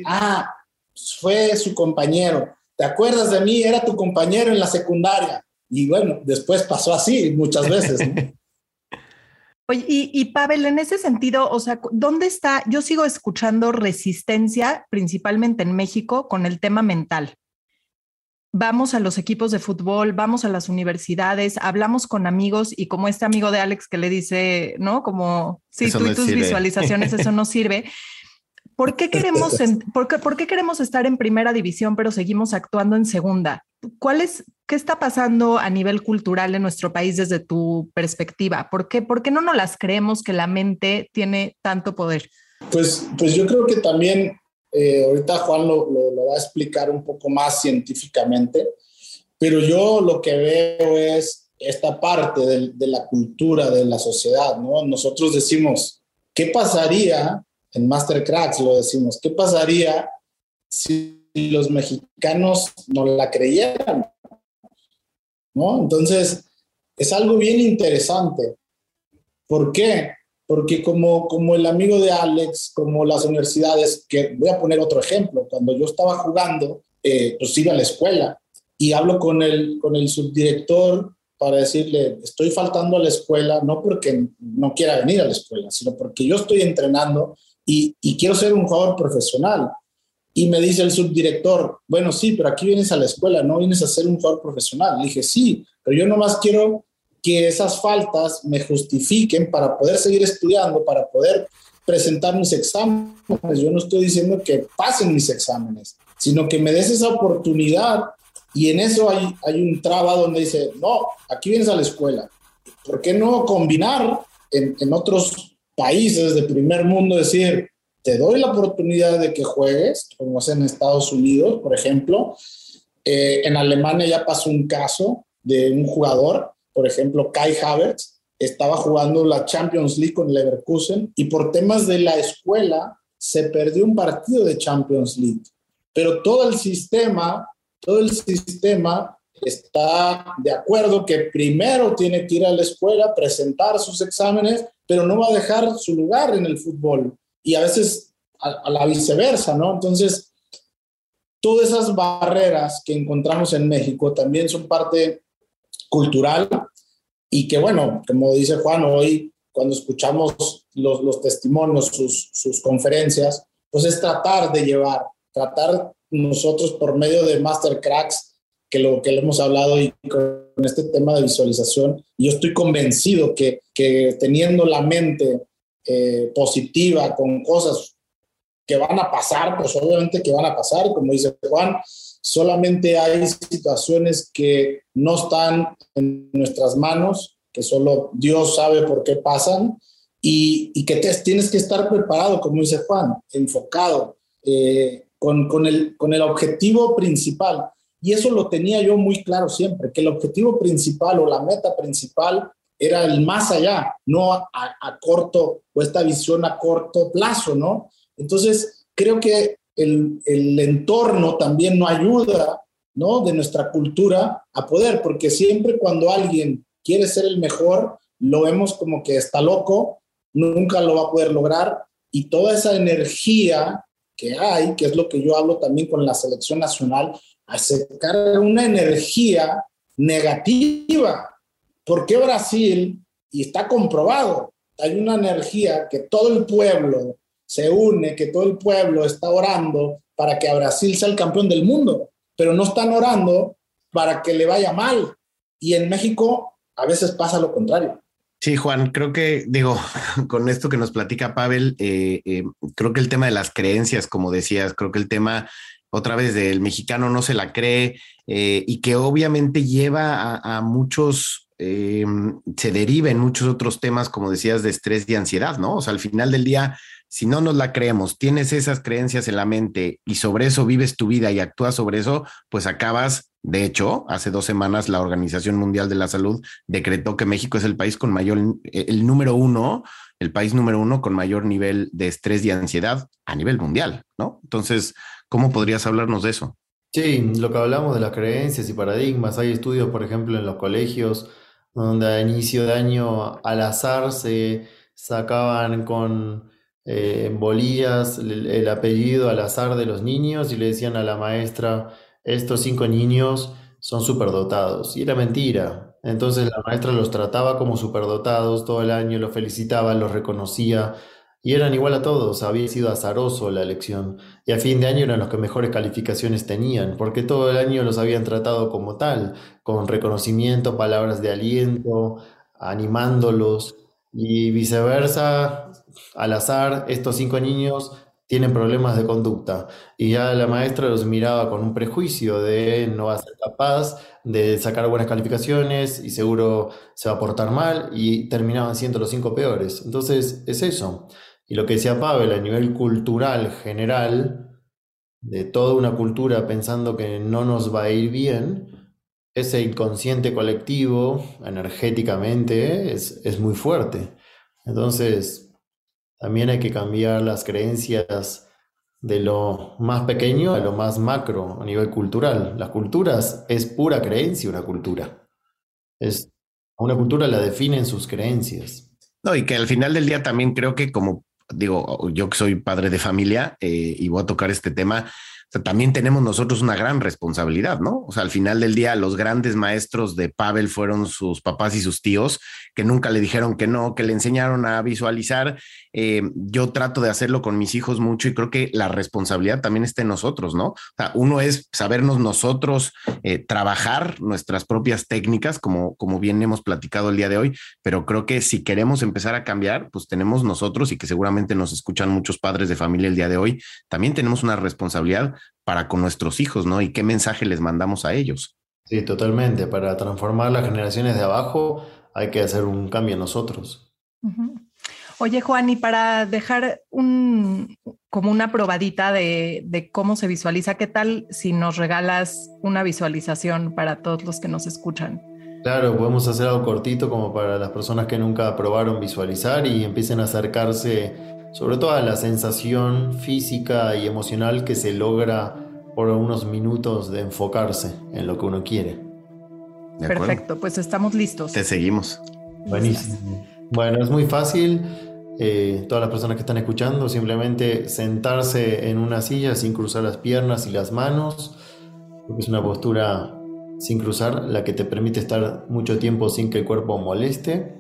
fue su compañero. ¿Te acuerdas de mí? Era tu compañero en la secundaria. Y bueno, después pasó así muchas veces, ¿no? Oye, y Pavel, en ese sentido, o sea, ¿dónde está? Yo sigo escuchando resistencia, principalmente en México, con el tema mental. Vamos a los equipos de fútbol, vamos a las universidades, hablamos con amigos y como este amigo de Alex que le dice, ¿no? Como, sí, eso tú no y tus sirve. Visualizaciones, eso no sirve. ¿Por qué queremos estar en primera división, pero seguimos actuando en segunda? ¿Qué está pasando a nivel cultural en nuestro país desde tu perspectiva? ¿Por qué no nos las creemos que la mente tiene tanto poder? Pues yo creo que también, ahorita Juan lo va a explicar un poco más científicamente, pero yo lo que veo es esta parte de la cultura, de la sociedad, ¿no? Nosotros decimos, ¿qué pasaría? En Master Cracks lo decimos, ¿qué pasaría si los mexicanos no la creyeran? ¿No? Entonces, es algo bien interesante. ¿Por qué? Porque como el amigo de Alex, como las universidades, que voy a poner otro ejemplo, cuando yo estaba jugando, pues iba a la escuela y hablo con el subdirector para decirle, estoy faltando a la escuela, no porque no quiera venir a la escuela, sino porque yo estoy entrenando y quiero ser un jugador profesional. Y me dice el subdirector, bueno, sí, pero aquí vienes a la escuela, no vienes a ser un jugador profesional. Le dije, sí, pero yo nomás quiero que esas faltas me justifiquen para poder seguir estudiando, para poder presentar mis exámenes. Yo no estoy diciendo que pasen mis exámenes, sino que me des esa oportunidad. Y en eso hay un traba donde dice, no, aquí vienes a la escuela. ¿Por qué no combinar en otros países de primer mundo, decir, te doy la oportunidad de que juegues, como es en Estados Unidos, por ejemplo? En Alemania ya pasó un caso de un jugador, por ejemplo, Kai Havertz, estaba jugando la Champions League con Leverkusen y por temas de la escuela se perdió un partido de Champions League. Pero todo el sistema está de acuerdo que primero tiene que ir a la escuela, presentar sus exámenes, pero no va a dejar su lugar en el fútbol. Y a veces a la viceversa, ¿no? Entonces, todas esas barreras que encontramos en México también son parte cultural y que, bueno, como dice Juan, hoy cuando escuchamos los testimonios, sus conferencias, pues es tratar nosotros por medio de Master Cracks, que lo hemos hablado y con este tema de visualización, yo estoy convencido que teniendo la mente positiva con cosas que van a pasar, pues obviamente que van a pasar, como dice Juan, solamente hay situaciones que no están en nuestras manos, que solo Dios sabe por qué pasan, y que tienes que estar preparado, como dice Juan, enfocado, con el objetivo principal. Y eso lo tenía yo muy claro siempre, que el objetivo principal o la meta principal era el más allá, no a corto, o esta visión a corto plazo, ¿no? Entonces, creo que el entorno también no ayuda, ¿no? De nuestra cultura a poder, porque siempre cuando alguien quiere ser el mejor, lo vemos como que está loco, nunca lo va a poder lograr, y toda esa energía que hay, que es lo que yo hablo también con la selección nacional, a sacar una energía negativa. ¿Por qué Brasil? Y está comprobado, hay una energía que todo el pueblo se une, que todo el pueblo está orando para que a Brasil sea el campeón del mundo, pero no están orando para que le vaya mal. Y en México a veces pasa lo contrario. Sí, Juan, creo que, con esto que nos platica Pavel, creo que el tema de las creencias, como decías, creo que el tema otra vez del mexicano no se la cree y que obviamente lleva a muchos, se deriva en muchos otros temas, como decías, de estrés y ansiedad, ¿no? O sea, al final del día, si no nos la creemos, tienes esas creencias en la mente y sobre eso vives tu vida y actúas sobre eso, pues acabas, de hecho, hace 2 semanas la Organización Mundial de la Salud decretó que México es el país con mayor, el país número 1 con mayor nivel de estrés y ansiedad a nivel mundial, ¿no? Entonces, ¿cómo podrías hablarnos de eso? Sí, lo que hablamos de las creencias y paradigmas, hay estudios, por ejemplo, en los colegios, donde a inicio de año al azar se sacaban con bolillas el apellido al azar de los niños y le decían a la maestra, estos 5 niños son superdotados. Y era mentira. Entonces la maestra los trataba como superdotados todo el año, los felicitaba, los reconocía y eran igual a todos. Había sido azaroso la elección. Y a fin de año eran los que mejores calificaciones tenían, porque todo el año los habían tratado como tal, con reconocimiento, palabras de aliento, animándolos. Y viceversa, al azar, estos 5 niños tienen problemas de conducta y ya la maestra los miraba con un prejuicio de no va a ser capaz de sacar buenas calificaciones y seguro se va a portar mal y terminaban siendo los 5 peores. Entonces es eso. Y lo que decía Pavel, a nivel cultural general, de toda una cultura pensando que no nos va a ir bien, ese inconsciente colectivo energéticamente es muy fuerte. Entonces también hay que cambiar las creencias de lo más pequeño a lo más macro a nivel cultural. Las culturas es pura creencia, una cultura. A una cultura la definen sus creencias. No, y que al final del día también creo que como digo, yo que soy padre de familia y voy a tocar este tema, o sea, también tenemos nosotros una gran responsabilidad, ¿no? O sea, al final del día, los grandes maestros de Pavel fueron sus papás y sus tíos, que nunca le dijeron que no, que le enseñaron a visualizar. Yo trato de hacerlo con mis hijos mucho y creo que la responsabilidad también está en nosotros, ¿no? O sea, uno es sabernos nosotros trabajar nuestras propias técnicas, como bien hemos platicado el día de hoy, pero creo que si queremos empezar a cambiar, pues tenemos nosotros, y que seguramente nos escuchan muchos padres de familia el día de hoy, también tenemos una responsabilidad para con nuestros hijos, ¿no? Y qué mensaje les mandamos a ellos. Sí, totalmente. Para transformar las generaciones de abajo hay que hacer un cambio en nosotros. Uh-huh. Oye, Juan, y para dejar como una probadita de cómo se visualiza, ¿qué tal si nos regalas una visualización para todos los que nos escuchan? Claro, podemos hacer algo cortito como para las personas que nunca probaron visualizar y empiecen a acercarse sobre todo a la sensación física y emocional que se logra por unos minutos de enfocarse en lo que uno quiere. Perfecto, pues estamos listos. Te seguimos. Buenísimo. Bueno, es muy fácil. Todas las personas que están escuchando, simplemente sentarse en una silla sin cruzar las piernas y las manos, porque es una postura sin cruzar la que te permite estar mucho tiempo sin que el cuerpo moleste.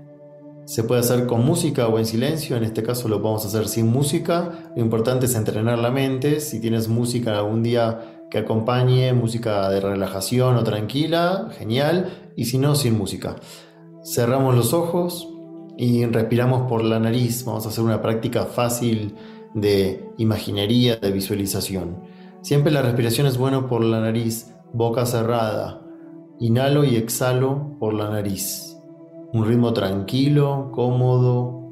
Se puede hacer con música o en silencio, en este caso lo vamos a hacer sin música. Lo importante es entrenar la mente. Si tienes música algún día que acompañe, música de relajación o tranquila, genial, y si no, sin música. Cerramos los ojos y respiramos por la nariz. Vamos a hacer una práctica fácil de imaginería, de visualización. Siempre la respiración es buena por la nariz, boca cerrada. Inhalo y exhalo por la nariz. Un ritmo tranquilo, cómodo,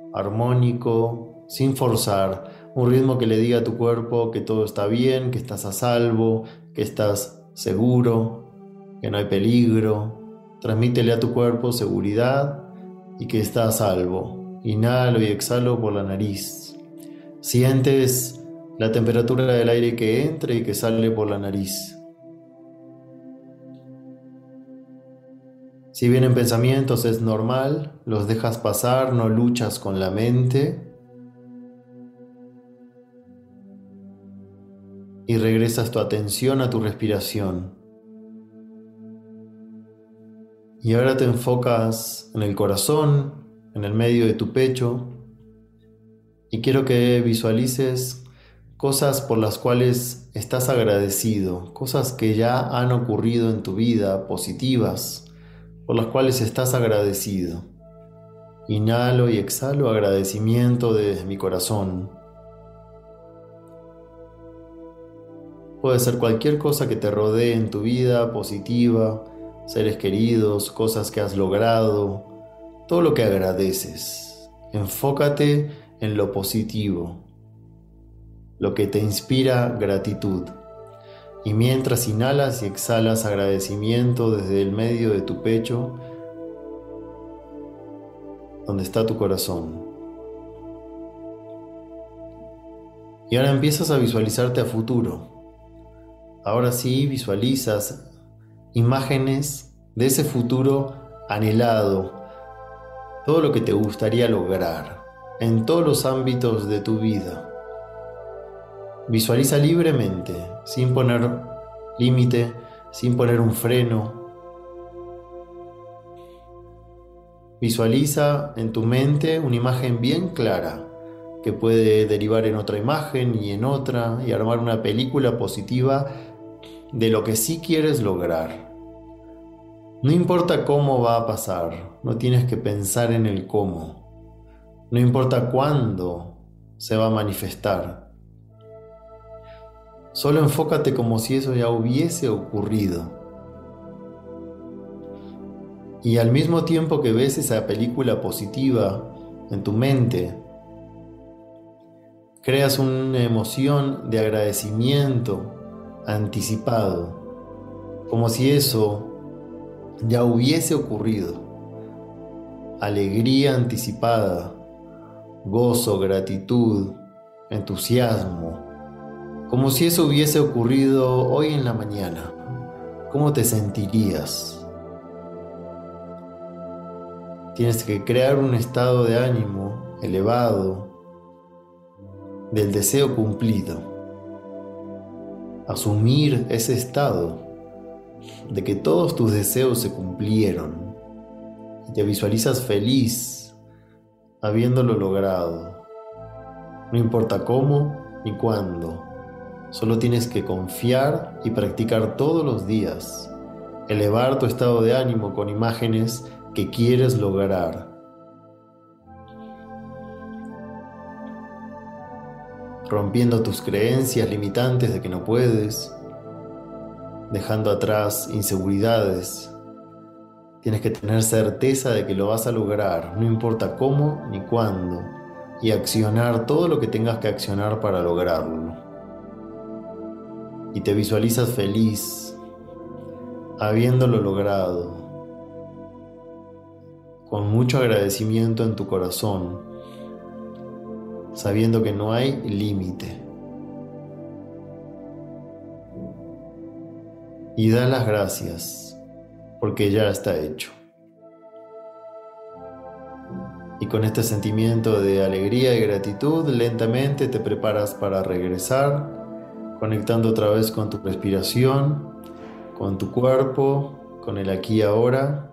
armónico, sin forzar. Un ritmo que le diga a tu cuerpo que todo está bien, que estás a salvo, que estás seguro, que no hay peligro. Transmítele a tu cuerpo seguridad y que está a salvo. Inhalo y exhalo por la nariz. Sientes la temperatura del aire que entra y que sale por la nariz. Si vienen pensamientos es normal, los dejas pasar, no luchas con la mente y regresas tu atención a tu respiración. Y ahora te enfocas en el corazón, en el medio de tu pecho, y quiero que visualices cosas por las cuales estás agradecido, cosas que ya han ocurrido en tu vida, positivas, por las cuales estás agradecido. Inhalo y exhalo agradecimiento desde mi corazón. Puede ser cualquier cosa que te rodee en tu vida positiva, seres queridos, cosas que has logrado, todo lo que agradeces. Enfócate en lo positivo, lo que te inspira gratitud. Y mientras inhalas y exhalas agradecimiento desde el medio de tu pecho, donde está tu corazón. Y ahora empiezas a visualizarte a futuro. Ahora sí visualizas imágenes de ese futuro anhelado, todo lo que te gustaría lograr en todos los ámbitos de tu vida. Visualiza libremente, sin poner límite, sin poner un freno. Visualiza en tu mente una imagen bien clara que puede derivar en otra imagen y en otra y armar una película positiva de lo que sí quieres lograr. No importa cómo va a pasar, no tienes que pensar en el cómo. No importa cuándo se va a manifestar. Solo enfócate como si eso ya hubiese ocurrido. Y al mismo tiempo que ves esa película positiva en tu mente, creas una emoción de agradecimiento anticipado, como si eso ya hubiese ocurrido. Alegría anticipada, gozo, gratitud, entusiasmo, como si eso hubiese ocurrido hoy en la mañana. ¿Cómo te sentirías? Tienes que crear un estado de ánimo elevado del deseo cumplido. Asumir ese estado de que todos tus deseos se cumplieron y te visualizas feliz habiéndolo logrado. No importa cómo ni cuándo. Solo tienes que confiar y practicar todos los días. Elevar tu estado de ánimo con imágenes que quieres lograr. Rompiendo tus creencias limitantes de que no puedes. Dejando atrás inseguridades. Tienes que tener certeza de que lo vas a lograr, no importa cómo ni cuándo. Y accionar todo lo que tengas que accionar para lograrlo. Y te visualizas feliz, habiéndolo logrado, con mucho agradecimiento en tu corazón, sabiendo que no hay límite. Y da las gracias, porque ya está hecho. Y con este sentimiento de alegría y gratitud, lentamente te preparas para regresar, conectando otra vez con tu respiración, con tu cuerpo, con el aquí y ahora.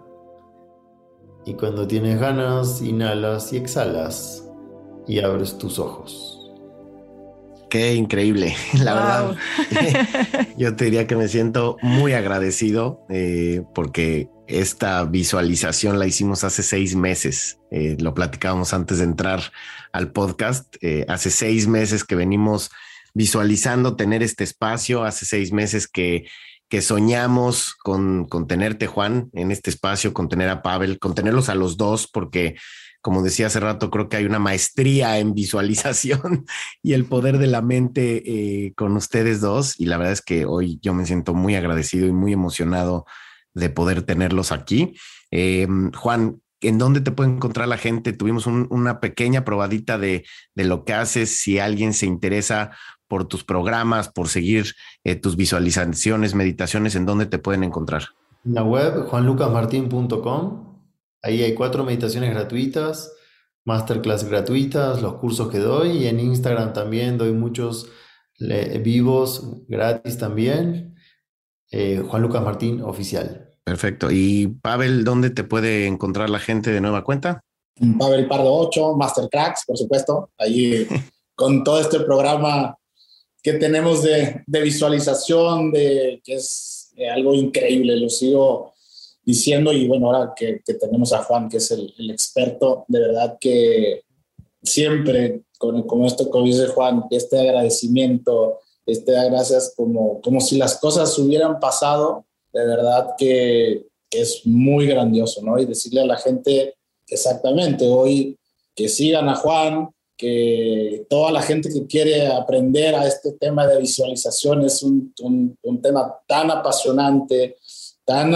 Y cuando tienes ganas, inhalas y exhalas y abres tus ojos. Qué increíble, la verdad. Yo te diría que me siento muy agradecido porque esta visualización la hicimos hace 6 meses. Lo platicábamos antes de entrar al podcast. Hace 6 meses que venimos visualizando tener este espacio. Hace 6 meses que soñamos con tenerte, Juan, en este espacio, con tener a Pavel, con tenerlos a los dos, porque como decía hace rato, creo que hay una maestría en visualización y el poder de la mente con ustedes dos. Y la verdad es que hoy yo me siento muy agradecido y muy emocionado de poder tenerlos aquí. Juan, ¿en dónde te puede encontrar la gente? Tuvimos una pequeña probadita de lo que haces. Si alguien se interesa por tus programas, por seguir tus visualizaciones, meditaciones, ¿en dónde te pueden encontrar? En la web, juanlucasmartin.com. Ahí hay 4 meditaciones gratuitas, masterclass gratuitas, los cursos que doy, y en Instagram también doy muchos vivos gratis también. Juan Lucas Martín Oficial. Perfecto. Y Pavel, ¿dónde te puede encontrar la gente de nueva cuenta? Pavel Pardo 8, Mastercracks, por supuesto. Ahí con todo este programa que tenemos de visualización, que es algo increíble, lo sigo diciendo. Y bueno, ahora que tenemos a Juan, que es el experto, de verdad que siempre con esto que dice Juan, este agradecimiento, gracias como si las cosas hubieran pasado, de verdad que es muy grandioso, ¿no? Y decirle a la gente exactamente hoy que sigan a Juan, que toda la gente que quiere aprender a este tema de visualización es un tema tan apasionante, tan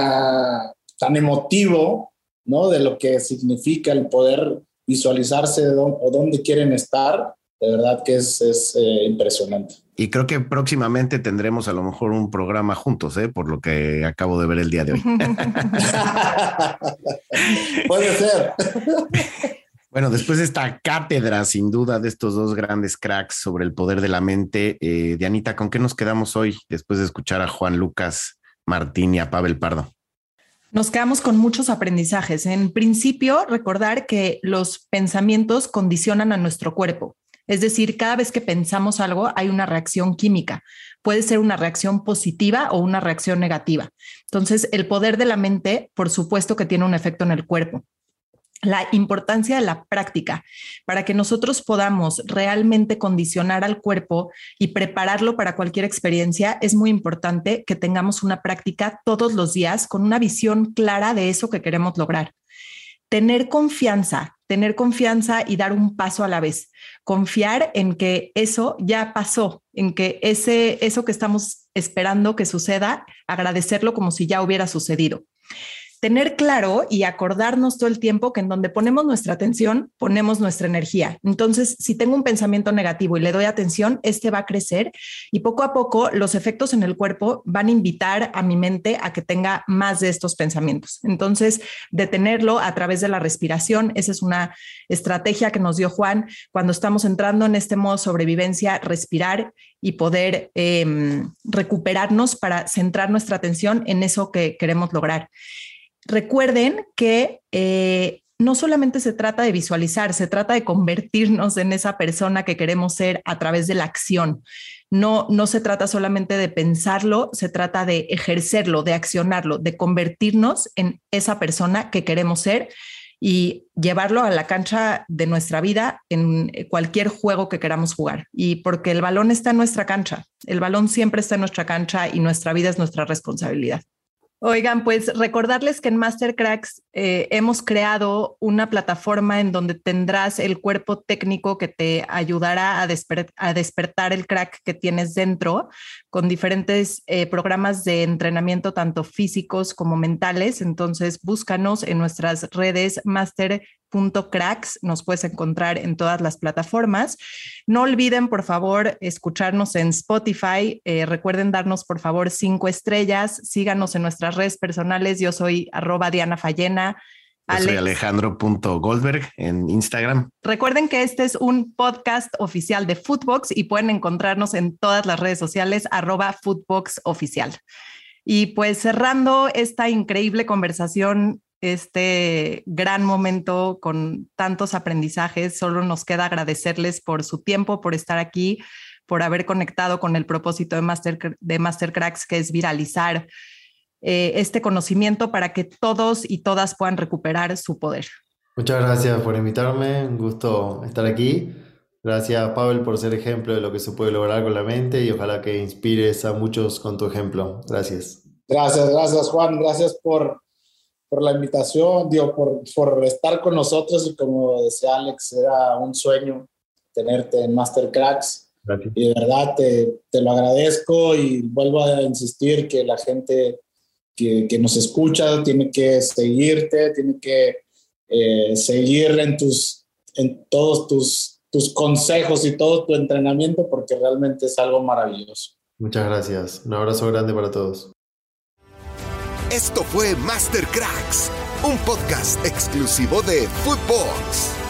emotivo, ¿no? De lo que significa el poder visualizarse o dónde quieren estar. De verdad que es impresionante. Y creo que próximamente tendremos a lo mejor un programa juntos, por lo que acabo de ver el día de hoy. Puede ser. Bueno, después de esta cátedra, sin duda, de estos dos grandes cracks sobre el poder de la mente, Dianita, ¿con qué nos quedamos hoy después de escuchar a Juan Lucas Martín y a Pavel Pardo? Nos quedamos con muchos aprendizajes. En principio, recordar que los pensamientos condicionan a nuestro cuerpo. Es decir, cada vez que pensamos algo hay una reacción química. Puede ser una reacción positiva o una reacción negativa. Entonces, el poder de la mente, por supuesto que tiene un efecto en el cuerpo. La importancia de la práctica para que nosotros podamos realmente condicionar al cuerpo y prepararlo para cualquier experiencia, es muy importante que tengamos una práctica todos los días con una visión clara de eso que queremos lograr. Tener confianza y dar un paso a la vez. Confiar en que eso ya pasó, en que eso que estamos esperando que suceda, agradecerlo como si ya hubiera sucedido. Tener claro y acordarnos todo el tiempo que en donde ponemos nuestra atención, ponemos nuestra energía. Entonces, si tengo un pensamiento negativo y le doy atención, va a crecer y poco a poco los efectos en el cuerpo van a invitar a mi mente a que tenga más de estos pensamientos. Entonces, detenerlo a través de la respiración, esa es una estrategia que nos dio Juan cuando estamos entrando en este modo sobrevivencia, respirar y poder recuperarnos para centrar nuestra atención en eso que queremos lograr. Recuerden que no solamente se trata de visualizar, se trata de convertirnos en esa persona que queremos ser a través de la acción. No se trata solamente de pensarlo, se trata de ejercerlo, de accionarlo, de convertirnos en esa persona que queremos ser y llevarlo a la cancha de nuestra vida en cualquier juego que queramos jugar. Y porque el balón está en nuestra cancha, el balón siempre está en nuestra cancha y nuestra vida es nuestra responsabilidad. Oigan, pues recordarles que en Master Cracks hemos creado una plataforma en donde tendrás el cuerpo técnico que te ayudará a despertar el crack que tienes dentro, con diferentes programas de entrenamiento, tanto físicos como mentales. Entonces, búscanos en nuestras redes master.cracks, nos puedes encontrar en todas las plataformas. No olviden, por favor, escucharnos en Spotify. Recuerden darnos, por favor, 5 estrellas. Síganos en nuestras redes personales. Yo soy @DianaFallena. Yo soy Alejandro.Goldberg en Instagram. Recuerden que este es un podcast oficial de Footbox y pueden encontrarnos en todas las redes sociales @FootboxOficial. Y pues cerrando esta increíble conversación, este gran momento con tantos aprendizajes, solo nos queda agradecerles por su tiempo, por estar aquí, por haber conectado con el propósito de Master Cracks, que es viralizar este conocimiento para que todos y todas puedan recuperar su poder. Muchas gracias por invitarme, un gusto estar aquí. Gracias, Pavel, por ser ejemplo de lo que se puede lograr con la mente y ojalá que inspires a muchos con tu ejemplo. Gracias. Gracias, Juan. Gracias por la invitación, por estar con nosotros. Y como decía Alex, era un sueño tenerte en Master Cracks. Gracias. Y de verdad te lo agradezco y vuelvo a insistir que la gente que nos escucha tiene que seguirte, tiene que seguir en todos tus consejos y todo tu entrenamiento, porque realmente es algo maravilloso. Muchas gracias. Un abrazo grande para todos. Esto fue Master Cracks, un podcast exclusivo de Footbox.